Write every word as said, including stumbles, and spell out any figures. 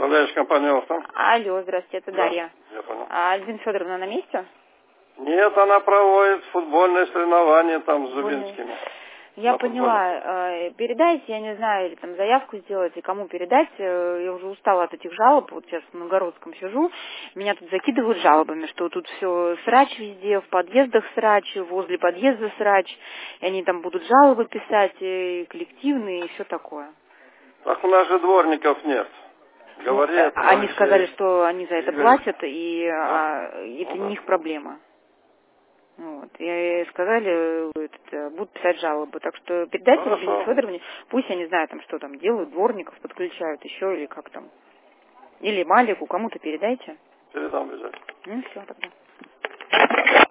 Управляющая компания «Авто». Алло, здравствуйте, это Да, Дарья. я понял. А Альбина Федоровна на месте? Нет, она проводит футбольные соревнования там с Футбольные. Зубинскими. Я На поняла. Э, Передайте, я не знаю, или там заявку сделать, и кому передать. Э, Я уже устала от этих жалоб. Вот сейчас в Новгородском сижу. Меня тут закидывают жалобами, что тут все срач везде, в подъездах срач, возле подъезда срач. И они там будут жалобы писать, и коллективные, и все такое. Так у нас же дворников нет. Ну, Говори э, это они Алексей. сказали, что они за это Игорь. платят, и Да? а, это Ну не да. их проблема. Вот. И сказали, этот, э, будут писать жалобы. Так что передайте Альбине Хорошо. Федоровне, пусть, я не знаю, там что там делают, дворников подключают еще, или как там. Или Малику, кому-то передайте. Передам обязательно. Ну, все тогда.